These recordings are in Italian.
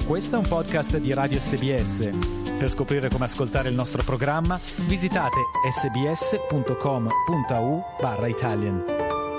Questo è un podcast di Radio SBS. Per scoprire come ascoltare il nostro programma, visitate sbs.com.au/Italian.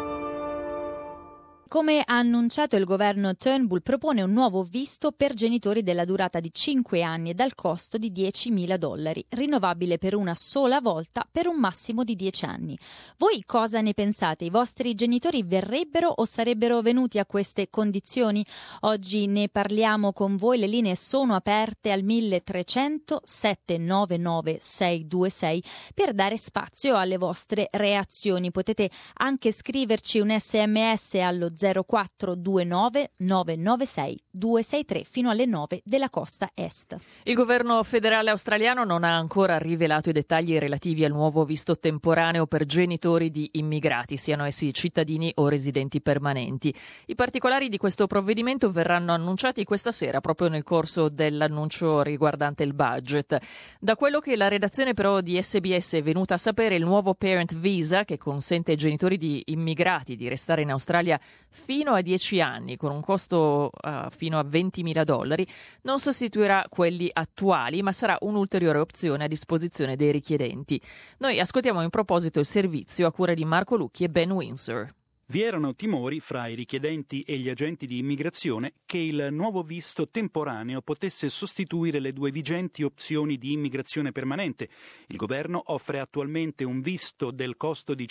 Come ha annunciato il governo Turnbull propone un nuovo visto per genitori della durata di 5 anni e dal costo di $10.000, rinnovabile per una sola volta per un massimo di 10 anni. Voi cosa ne pensate? I vostri genitori verrebbero o sarebbero venuti a queste condizioni? Oggi ne parliamo con voi, le linee sono aperte al 1300 799 626 per dare spazio alle vostre reazioni. Potete anche scriverci un SMS allo 0429 996 263 fino alle 9 della costa est. Il governo federale australiano non ha ancora rivelato i dettagli relativi al nuovo visto temporaneo per genitori di immigrati, siano essi cittadini o residenti permanenti. I particolari di questo provvedimento verranno annunciati questa sera, proprio nel corso dell'annuncio riguardante il budget. Da quello che la redazione però di SBS è venuta a sapere, il nuovo Parent Visa, che consente ai genitori di immigrati di restare in Australia fino a 10 anni con un costo fino a $20.000, non sostituirà quelli attuali, ma sarà un'ulteriore opzione a disposizione dei richiedenti. Noi ascoltiamo in proposito il servizio a cura di Marco Lucchi e Ben Windsor. Vi erano timori fra i richiedenti e gli agenti di immigrazione che il nuovo visto temporaneo potesse sostituire le due vigenti opzioni di immigrazione permanente. Il governo offre attualmente un visto del costo di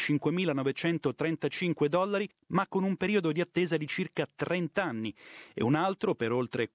$5.935, ma con un periodo di attesa di circa 30 anni, e un altro per oltre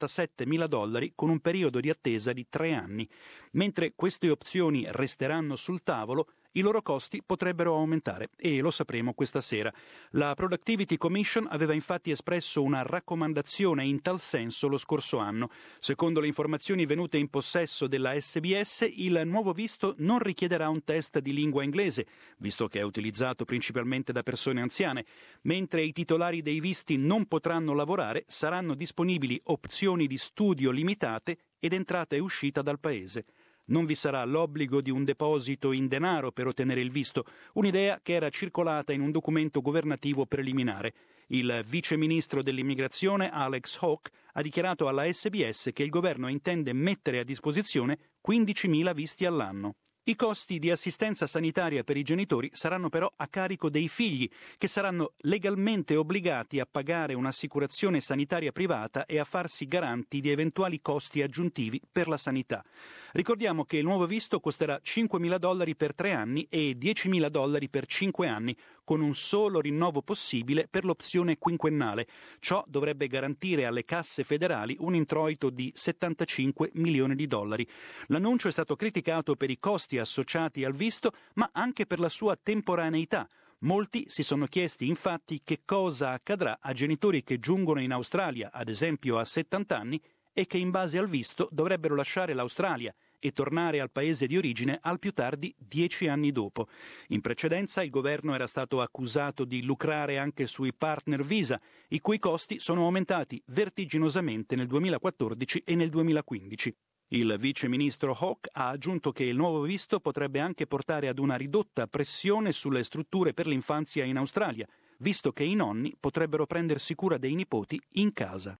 $47.000 con un periodo di attesa di 3 anni. Mentre queste opzioni resteranno sul tavolo, i loro costi potrebbero aumentare e lo sapremo questa sera. La Productivity Commission aveva infatti espresso una raccomandazione in tal senso lo scorso anno. Secondo le informazioni venute in possesso della SBS, il nuovo visto non richiederà un test di lingua inglese, visto che è utilizzato principalmente da persone anziane. Mentre i titolari dei visti non potranno lavorare, saranno disponibili opzioni di studio limitate ed entrata e uscita dal paese. Non vi sarà l'obbligo di un deposito in denaro per ottenere il visto, un'idea che era circolata in un documento governativo preliminare. Il vice ministro dell'immigrazione Alex Hawke ha dichiarato alla SBS che il governo intende mettere a disposizione 15.000 visti all'anno. I costi di assistenza sanitaria per i genitori saranno però a carico dei figli, che saranno legalmente obbligati a pagare un'assicurazione sanitaria privata e a farsi garanti di eventuali costi aggiuntivi per la sanità. Ricordiamo che il nuovo visto costerà $5.000 per 3 anni e $10.000 per 5 anni, con un solo rinnovo possibile per l'opzione quinquennale. Ciò dovrebbe garantire alle casse federali un introito di $75 milioni. L'annuncio è stato criticato per i costi associati al visto, ma anche per la sua temporaneità. Molti si sono chiesti infatti che cosa accadrà a genitori che giungono in Australia, ad esempio a 70 anni, e che in base al visto dovrebbero lasciare l'Australia e tornare al paese di origine al più tardi 10 anni dopo. In precedenza il governo era stato accusato di lucrare anche sui partner visa, i cui costi sono aumentati vertiginosamente nel 2014 e nel 2015. Il vice ministro Hawke ha aggiunto che il nuovo visto potrebbe anche portare ad una ridotta pressione sulle strutture per l'infanzia in Australia, visto che i nonni potrebbero prendersi cura dei nipoti in casa.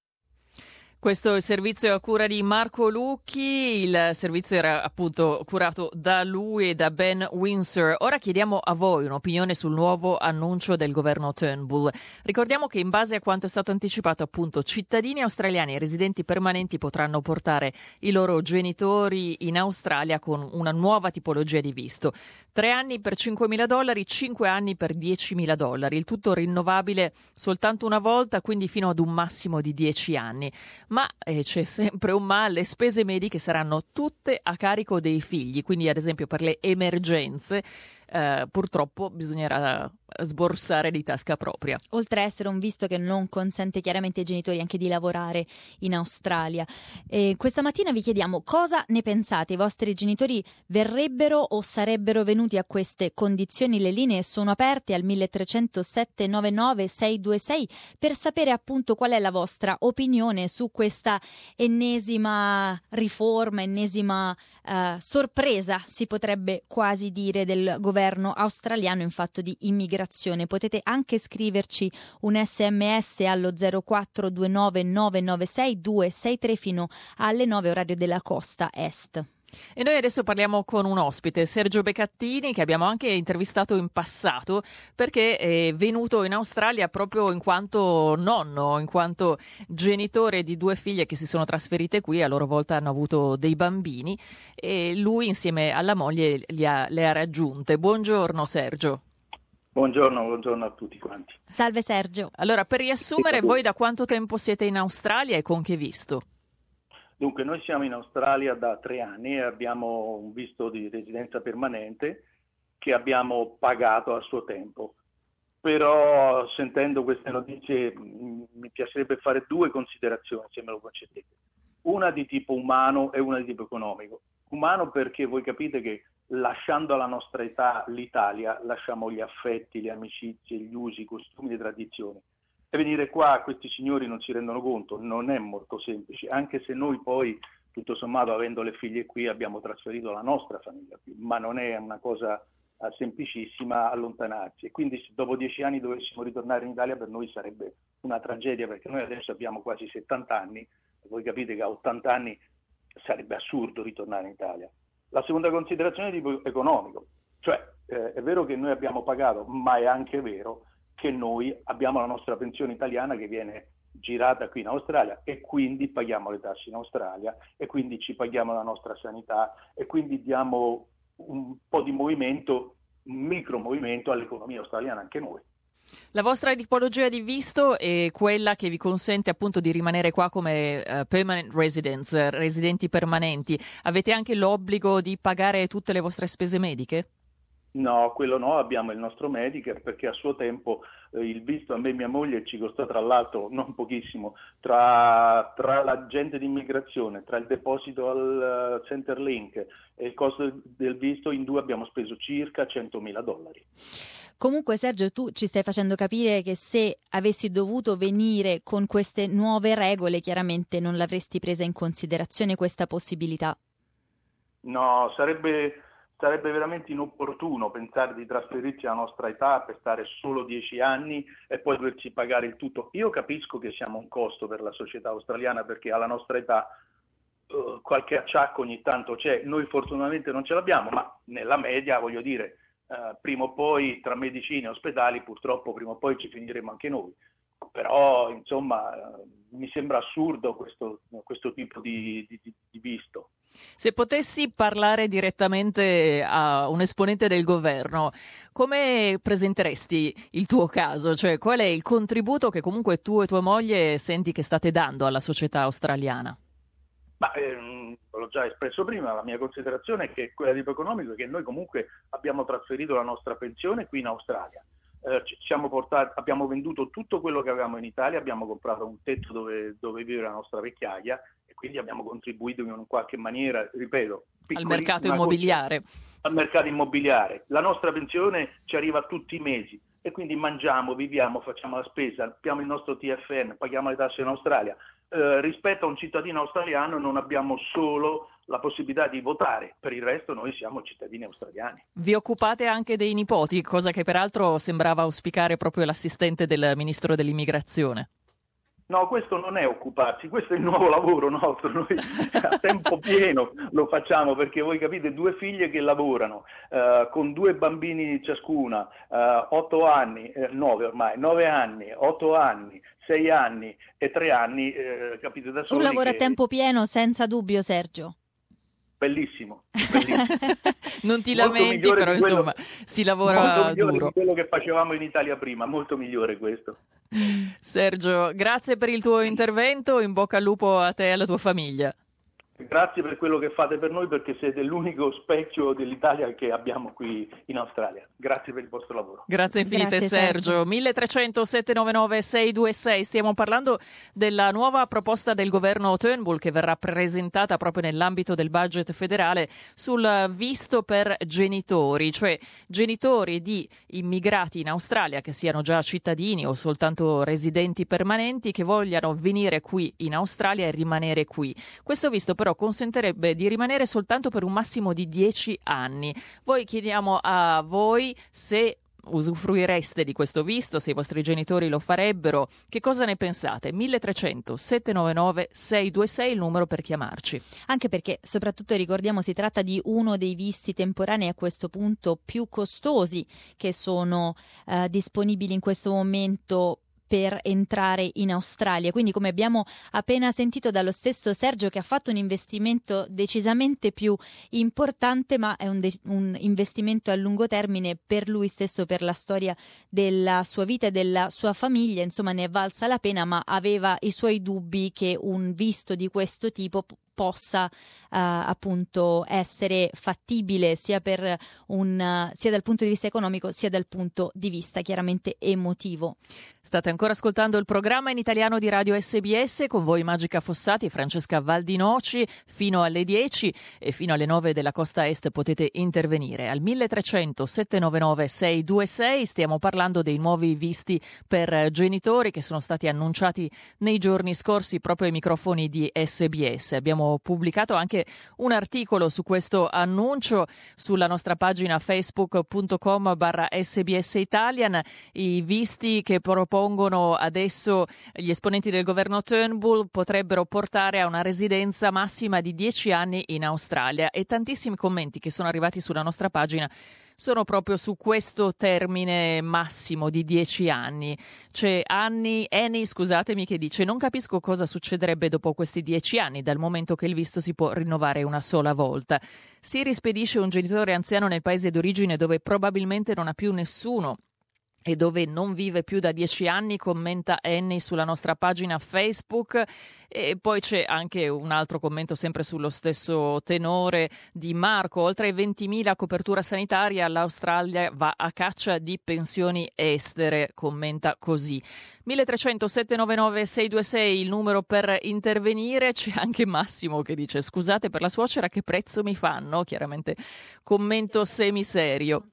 Questo è il servizio a cura di Marco Lucchi, il servizio era appunto curato da lui e da Ben Windsor. Ora chiediamo a voi un'opinione sul nuovo annuncio del governo Turnbull. Ricordiamo che in base a quanto è stato anticipato, appunto, cittadini australiani e residenti permanenti potranno portare i loro genitori in Australia con una nuova tipologia di visto. 3 anni per $5.000, 5 anni per $10.000, il tutto rinnovabile soltanto una volta, quindi fino ad un massimo di 10 anni. Ma c'è sempre un ma, le spese mediche saranno tutte a carico dei figli, quindi ad esempio per le emergenze purtroppo bisognerà sborsare di tasca propria. Oltre a essere un visto che non consente chiaramente ai genitori anche di lavorare in Australia. Questa mattina vi chiediamo cosa ne pensate. I vostri genitori verrebbero o sarebbero venuti a queste condizioni? Le linee sono aperte al 1300 799 626 per sapere appunto qual è la vostra opinione su questa ennesima riforma, ennesima sorpresa, si potrebbe quasi dire, del governo governo australiano in fatto di immigrazione. Potete anche scriverci un SMS allo 0429 996 263 fino alle 9 orario della costa est. E noi adesso parliamo con un ospite, Sergio Becattini, che abbiamo anche intervistato in passato perché è venuto in Australia proprio in quanto nonno, in quanto genitore di 2 figlie che si sono trasferite qui, a loro volta hanno avuto dei bambini e lui insieme alla moglie le ha raggiunte. Buongiorno Sergio. Buongiorno a tutti quanti. Salve Sergio. Allora, per riassumere, voi da quanto tempo siete in Australia e con che visto? Dunque, noi siamo in Australia da 3 anni e abbiamo un visto di residenza permanente che abbiamo pagato a suo tempo. Però, sentendo queste notizie, mi piacerebbe fare 2 considerazioni, se me lo concedete. Una di tipo umano e una di tipo economico. Umano perché voi capite che lasciando alla nostra età l'Italia, lasciamo gli affetti, le amicizie, gli usi, i costumi, le tradizioni. E venire qua, questi signori non si rendono conto, non è molto semplice, anche se noi poi, tutto sommato, avendo le figlie qui, abbiamo trasferito la nostra famiglia qui, ma non è una cosa semplicissima allontanarsi. E quindi se dopo 10 anni dovessimo ritornare in Italia, per noi sarebbe una tragedia, perché noi adesso abbiamo quasi 70 anni, e voi capite che a 80 anni sarebbe assurdo ritornare in Italia. La seconda considerazione è di tipo economico, cioè è vero che noi abbiamo pagato, ma è anche vero che noi abbiamo la nostra pensione italiana che viene girata qui in Australia e quindi paghiamo le tasse in Australia e quindi ci paghiamo la nostra sanità e quindi diamo un po' di movimento, un micro movimento all'economia australiana anche noi. La vostra tipologia di visto è quella che vi consente appunto di rimanere qua come permanent residents, residenti permanenti. Avete anche l'obbligo di pagare tutte le vostre spese mediche? No, quello no, abbiamo il nostro Medicare perché a suo tempo il visto a me e mia moglie ci costò tra l'altro non pochissimo, tra l'agente di immigrazione, tra il deposito al Centrelink e il costo del visto, in 2 abbiamo speso circa $100.000. Comunque Sergio, tu ci stai facendo capire che se avessi dovuto venire con queste nuove regole, chiaramente non l'avresti presa in considerazione questa possibilità. No, sarebbe veramente inopportuno pensare di trasferirci alla nostra età per stare solo 10 anni e poi doverci pagare il tutto. Io capisco che siamo un costo per la società australiana perché alla nostra età qualche acciacco ogni tanto c'è, noi fortunatamente non ce l'abbiamo, ma nella media, voglio dire, prima o poi tra medicine e ospedali purtroppo prima o poi ci finiremo anche noi. Però insomma mi sembra assurdo questo tipo di visto. Se potessi parlare direttamente a un esponente del governo, come presenteresti il tuo caso? Cioè, qual è il contributo che comunque tu e tua moglie senti che state dando alla società australiana? Ma l'ho già espresso prima, la mia considerazione è che quella di tipo economico è che noi comunque abbiamo trasferito la nostra pensione qui in Australia. Abbiamo venduto tutto quello che avevamo in Italia, abbiamo comprato un tetto dove vivere la nostra vecchiaia e quindi abbiamo contribuito in qualche maniera, ripeto, al mercato immobiliare. Al mercato immobiliare. La nostra pensione ci arriva tutti i mesi e quindi mangiamo, viviamo, facciamo la spesa, abbiamo il nostro TFN, paghiamo le tasse in Australia. Rispetto a un cittadino australiano non abbiamo solo la possibilità di votare, per il resto noi siamo cittadini australiani. Vi occupate anche dei nipoti, cosa che peraltro sembrava auspicare proprio l'assistente del ministro dell'immigrazione. No, questo non è occuparsi, questo è il nuovo lavoro nostro, noi a tempo pieno lo facciamo perché voi capite 2 figlie che lavorano, con 2 bambini ciascuna, 8 anni, 9 ormai, 9 anni, 8 anni, 6 anni e 3 anni, capite da soli. Un lavoro a tempo pieno senza dubbio, Sergio. Bellissimo. Non ti lamenti, però insomma si lavora duro. Di quello che facevamo in Italia prima, molto migliore questo. Sergio, grazie per il tuo intervento, in bocca al lupo a te e alla tua famiglia. Grazie per quello che fate per noi perché siete l'unico specchio dell'Italia che abbiamo qui in Australia. Grazie per il vostro lavoro. Grazie infinite. Grazie, Sergio. 1300 799 626. Stiamo parlando della nuova proposta del governo Turnbull che verrà presentata proprio nell'ambito del budget federale sul visto per genitori, cioè genitori di immigrati in Australia che siano già cittadini o soltanto residenti permanenti che vogliano venire qui in Australia e rimanere qui. Questo visto però però consentirebbe di rimanere soltanto per un massimo di 10 anni. Voi chiediamo a voi se usufruireste di questo visto, se i vostri genitori lo farebbero. Che cosa ne pensate? 1300 799 626 il numero per chiamarci. Anche perché, soprattutto ricordiamo, si tratta di uno dei visti temporanei a questo punto più costosi che sono disponibili in questo momento per entrare in Australia. Quindi, come abbiamo appena sentito dallo stesso Sergio, che ha fatto un investimento decisamente più importante, ma è un investimento a lungo termine per lui stesso, per la storia della sua vita e della sua famiglia, insomma ne è valsa la pena, ma aveva i suoi dubbi che un visto di questo tipo possa appunto essere fattibile sia dal punto di vista economico sia dal punto di vista chiaramente emotivo. State ancora ascoltando il programma in italiano di Radio SBS, con voi Magica Fossati e Francesca Valdinoci fino alle 10 e fino alle 9 della costa est potete intervenire al 1300 799 626. Stiamo parlando dei nuovi visti per genitori che sono stati annunciati nei giorni scorsi proprio ai microfoni di SBS. Abbiamo pubblicato anche un articolo su questo annuncio sulla nostra pagina facebook.com/SBS Italian. I visti che propongono adesso gli esponenti del governo Turnbull potrebbero portare a una residenza massima di 10 anni in Australia, e tantissimi commenti che sono arrivati sulla nostra pagina sono proprio su questo termine massimo di 10 anni. C'è Annie, scusatemi, che dice: non capisco cosa succederebbe dopo questi 10 anni, dal momento che il visto si può rinnovare una sola volta. Si rispedisce un genitore anziano nel paese d'origine dove probabilmente non ha più nessuno e dove non vive più da 10 anni, commenta Annie sulla nostra pagina Facebook. E poi c'è anche un altro commento sempre sullo stesso tenore di Marco: oltre ai 20.000 copertura sanitaria, l'Australia va a caccia di pensioni estere, commenta così. 1300 799 626 il numero per intervenire. C'è anche Massimo che dice: scusate, per la suocera che prezzo mi fanno? Chiaramente commento semiserio.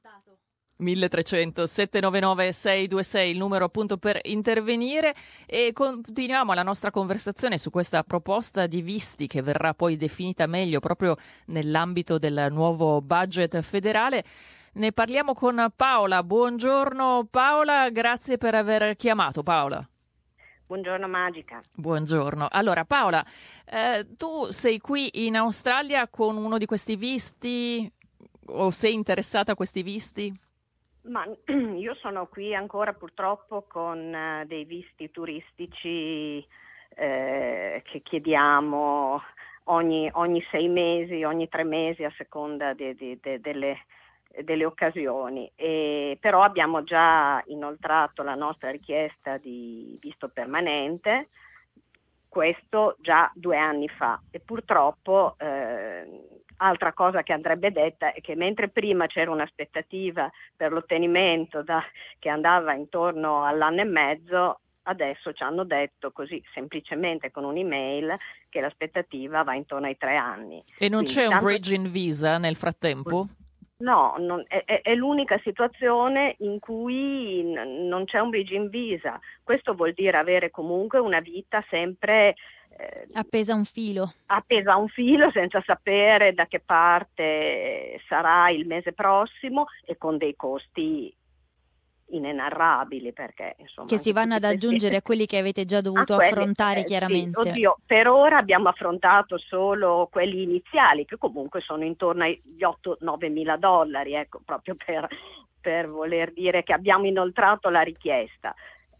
1300 799 626 il numero appunto per intervenire, e continuiamo la nostra conversazione su questa proposta di visti che verrà poi definita meglio proprio nell'ambito del nuovo budget federale. Ne parliamo con Paola. Buongiorno Paola, grazie per aver chiamato. Paola. Buongiorno Magica. Buongiorno. Allora Paola, tu sei qui in Australia con uno di questi visti o sei interessata a questi visti? Ma io sono qui ancora purtroppo con dei visti turistici che chiediamo ogni 6 mesi, ogni 3 mesi a seconda delle occasioni. Però abbiamo già inoltrato la nostra richiesta di visto permanente, questo già 2 anni fa, e purtroppo altra cosa che andrebbe detta è che mentre prima c'era un'aspettativa per l'ottenimento che andava intorno all'anno e mezzo, adesso ci hanno detto così semplicemente con un'email che l'aspettativa va intorno ai 3 anni. E non Quindi, c'è un bridging visa nel frattempo? No, è l'unica situazione in cui non c'è un bridging visa. Questo vuol dire avere comunque una vita sempre appesa a un filo, senza sapere da che parte sarà il mese prossimo, e con dei costi inenarrabili, perché insomma che si vanno ad aggiungere a quelli che avete già dovuto affrontare chiaramente. Sì, oddio, per ora abbiamo affrontato solo quelli iniziali, che comunque sono intorno agli 8-9 mila dollari, ecco, proprio per voler dire che abbiamo inoltrato la richiesta.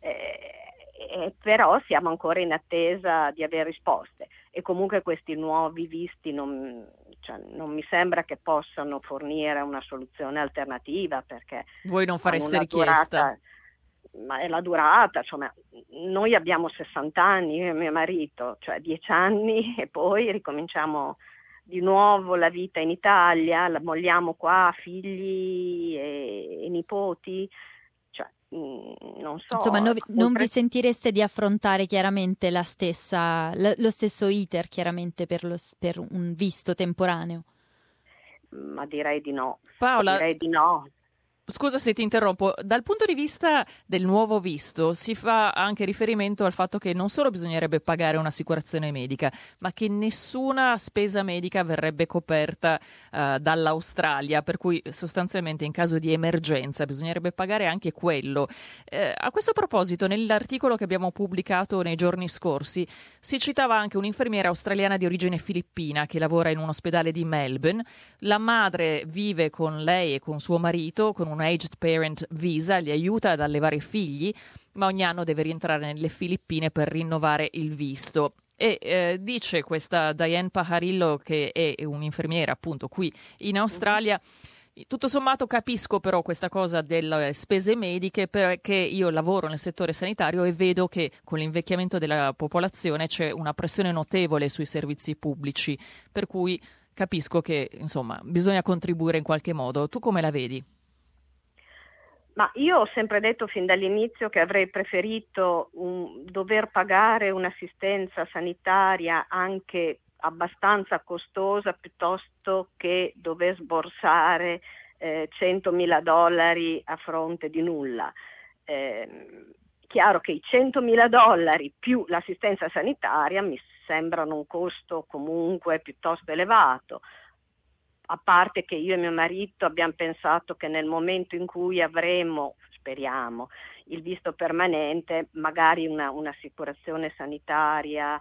Però siamo ancora in attesa di avere risposte, e comunque questi nuovi visti non mi sembra che possano fornire una soluzione alternativa, perché voi non fareste richiesta? Ma è la durata, insomma, noi abbiamo 60 anni, io e mio marito, cioè 10 anni e poi ricominciamo di nuovo la vita in Italia, la molliamo qua, figli e nipoti. Non so. Insomma, non vi sentireste di affrontare chiaramente lo stesso iter chiaramente per un visto temporaneo? Ma direi di no. Paola, direi di no. Scusa se ti interrompo, dal punto di vista del nuovo visto si fa anche riferimento al fatto che non solo bisognerebbe pagare un'assicurazione medica, ma che nessuna spesa medica verrebbe coperta dall'Australia, per cui sostanzialmente in caso di emergenza bisognerebbe pagare anche quello. A questo proposito, nell'articolo che abbiamo pubblicato nei giorni scorsi si citava anche un'infermiera australiana di origine filippina che lavora in un ospedale di Melbourne. La madre vive con lei e con suo marito con un Aged Parent Visa, li aiuta ad allevare figli, ma ogni anno deve rientrare nelle Filippine per rinnovare il visto. E dice questa Diane Pajarillo, che è un'infermiera appunto qui in Australia, tutto sommato capisco però questa cosa delle spese mediche, perché io lavoro nel settore sanitario e vedo che con l'invecchiamento della popolazione c'è una pressione notevole sui servizi pubblici, per cui capisco che insomma bisogna contribuire in qualche modo. Tu come la vedi? Ma io ho sempre detto fin dall'inizio che avrei preferito dover pagare un'assistenza sanitaria anche abbastanza costosa piuttosto che dover sborsare $100.000 a fronte di nulla. Chiaro che i $100.000 più l'assistenza sanitaria mi sembrano un costo comunque piuttosto elevato. A parte che io e mio marito abbiamo pensato che nel momento in cui avremo, speriamo, il visto permanente, magari un'assicurazione sanitaria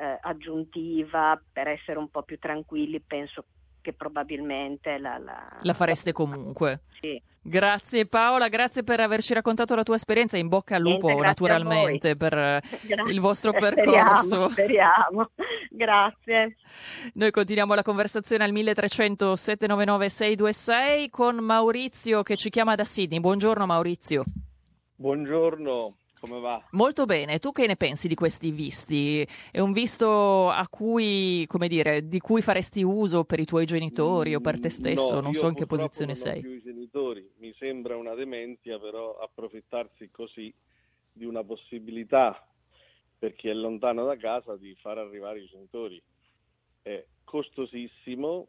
aggiuntiva per essere un po' più tranquilli, penso che probabilmente la fareste comunque. Sì. Grazie Paola, grazie per averci raccontato la tua esperienza, in bocca al lupo naturalmente per il vostro percorso. Speriamo, grazie. Noi continuiamo la conversazione al 1300 799 626 con Maurizio che ci chiama da Sydney. Buongiorno Maurizio. Buongiorno. Come va? Molto bene, tu che ne pensi di questi visti? È un visto a cui, come dire, di cui faresti uso per i tuoi genitori o per te stesso? No, non so in che posizione non sei. Ho più i genitori, mi sembra una dementia, però approfittarsi così di una possibilità per chi è lontano da casa di far arrivare i genitori è costosissimo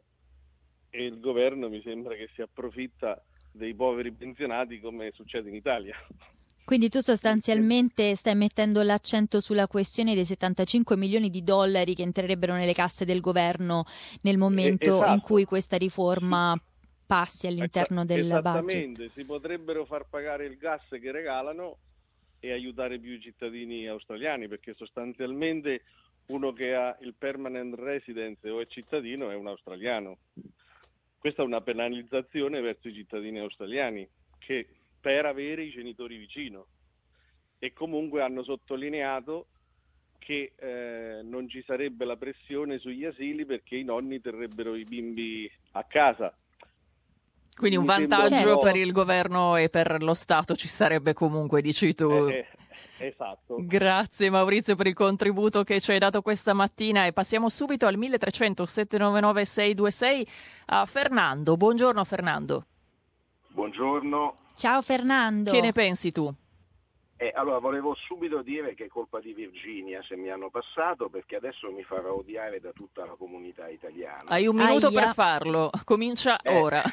e il governo mi sembra che si approfitta dei poveri pensionati come succede in Italia. Quindi tu sostanzialmente stai mettendo l'accento sulla questione dei $75 milioni che entrerebbero nelle casse del governo nel momento esatto. in cui questa riforma passi all'interno del budget. Esattamente, si potrebbero far pagare il gas che regalano e aiutare più i cittadini australiani, perché sostanzialmente uno che ha il permanent residence o è cittadino è un australiano. Questa è una penalizzazione verso i cittadini australiani che per avere i genitori vicino, e comunque hanno sottolineato che non ci sarebbe la pressione sugli asili perché i nonni terrebbero i bimbi a casa. Quindi un vantaggio per il governo e per lo Stato ci sarebbe comunque, dici tu. Esatto. Grazie Maurizio per il contributo che ci hai dato questa mattina e passiamo subito al 1300 799 626 a Fernando. Buongiorno Fernando. Buongiorno. Ciao Fernando. Che ne pensi tu? Allora, volevo subito dire che è colpa di Virginia se mi hanno passato, perché adesso mi farò odiare da tutta la comunità italiana. Hai un minuto per farlo, comincia ora.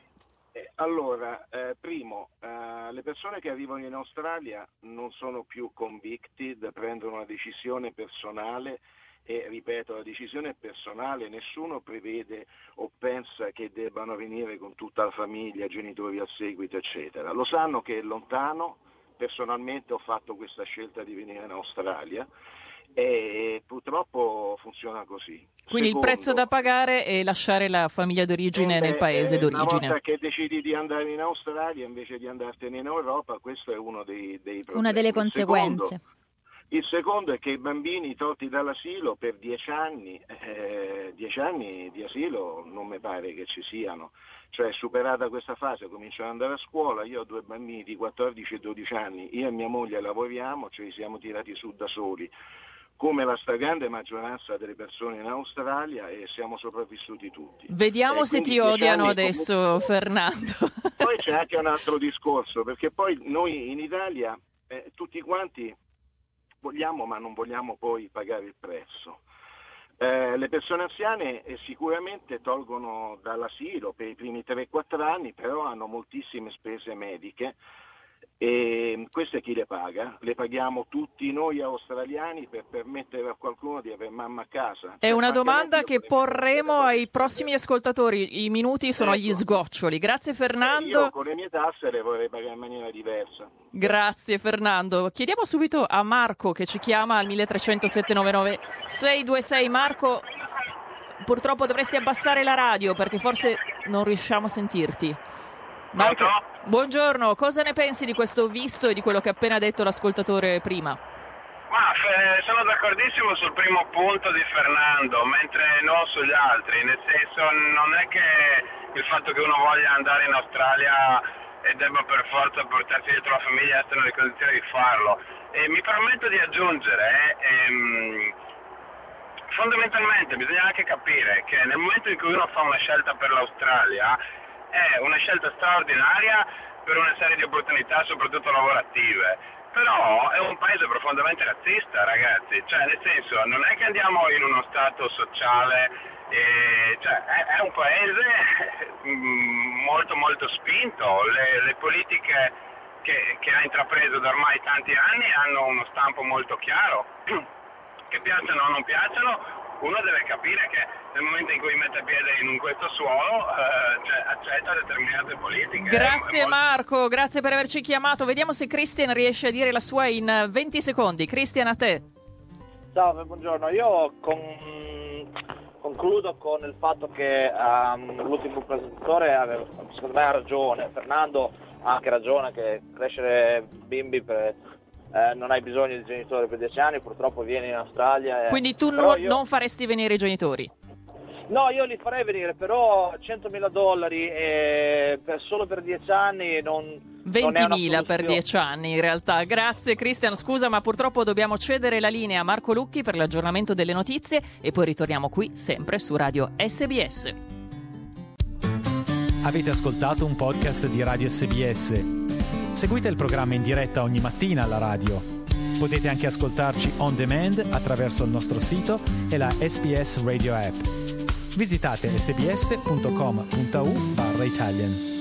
Allora, primo, le persone che arrivano in Australia non sono più convicted, prendono una decisione personale e, ripeto, la decisione è personale, nessuno prevede o pensa che debbano venire con tutta la famiglia, genitori al seguito, eccetera. Lo sanno che è lontano, personalmente ho fatto questa scelta di venire in Australia e purtroppo funziona così. Quindi il prezzo da pagare è lasciare la famiglia d'origine nel paese d'origine. Una volta che decidi di andare in Australia invece di andartene in Europa, questo è uno dei problemi. Una delle conseguenze. Il secondo è che i bambini tolti dall'asilo per 10 anni, 10 anni di asilo non mi pare che ci siano, cioè superata questa fase cominciano ad andare a scuola. Io ho 2 bambini di 14 e 12 anni, io e mia moglie lavoriamo, ci siamo tirati su da soli, come la stragrande maggioranza delle persone in Australia, e siamo sopravvissuti tutti. Vediamo se ti odiano adesso, comunque... Fernando. Poi c'è anche un altro discorso, perché poi noi in Italia tutti quanti vogliamo, ma non vogliamo poi pagare il prezzo. Le persone anziane sicuramente tolgono dall'asilo per i primi 3-4 anni, però hanno moltissime spese mediche e queste chi le paga? Le paghiamo tutti noi australiani per permettere a qualcuno di avere mamma a casa? È una domanda che porremo ai prossimi ascoltatori, i minuti sono agli sgoccioli. Grazie Fernando. Io con le mie tasse le vorrei pagare in maniera diversa. Grazie Fernando. Chiediamo subito a Marco che ci chiama al 1300 799 626. Marco, purtroppo dovresti abbassare la radio perché forse non riusciamo a sentirti. Marco, buongiorno, cosa ne pensi di questo visto e di quello che ha appena detto l'ascoltatore prima? Ma sono d'accordissimo sul primo punto di Fernando, mentre non sugli altri, nel senso non è che il fatto che uno voglia andare in Australia e debba per forza portarsi dietro la famiglia essere nelle condizioni di farlo. E mi permetto di aggiungere, fondamentalmente bisogna anche capire che nel momento in cui uno fa una scelta per l'Australia è una scelta straordinaria per una serie di opportunità, soprattutto lavorative. Però è un paese profondamente razzista, ragazzi, cioè nel senso non è che andiamo in uno stato sociale, cioè è un paese molto molto spinto, le politiche che ha intrapreso da ormai tanti anni hanno uno stampo molto chiaro, che piacciono o non piacciono. Uno deve capire che nel momento in cui mette piede in questo suolo accetta determinate politiche. Grazie Marco, grazie per averci chiamato. Vediamo se Christian riesce a dire la sua in 20 secondi. Christian, a te. Ciao, buongiorno. Io concludo con il fatto che l'ultimo presentatore secondo me ha ragione. Fernando ha anche ragione che crescere bimbi non hai bisogno di genitori per 10 anni, purtroppo vieni in Australia. Quindi tu non faresti venire i genitori? No, io li farei venire, però $100.000 solo per 10 anni non 20.000 per 10 anni in realtà. Grazie Cristian, scusa ma purtroppo dobbiamo cedere la linea a Marco Lucchi per l'aggiornamento delle notizie e poi ritorniamo qui sempre su Radio SBS. Avete ascoltato un podcast di Radio SBS. Seguite il programma in diretta ogni mattina alla radio. Potete anche ascoltarci on demand attraverso il nostro sito e la SBS Radio app. Visitate sbs.com.au/Italian.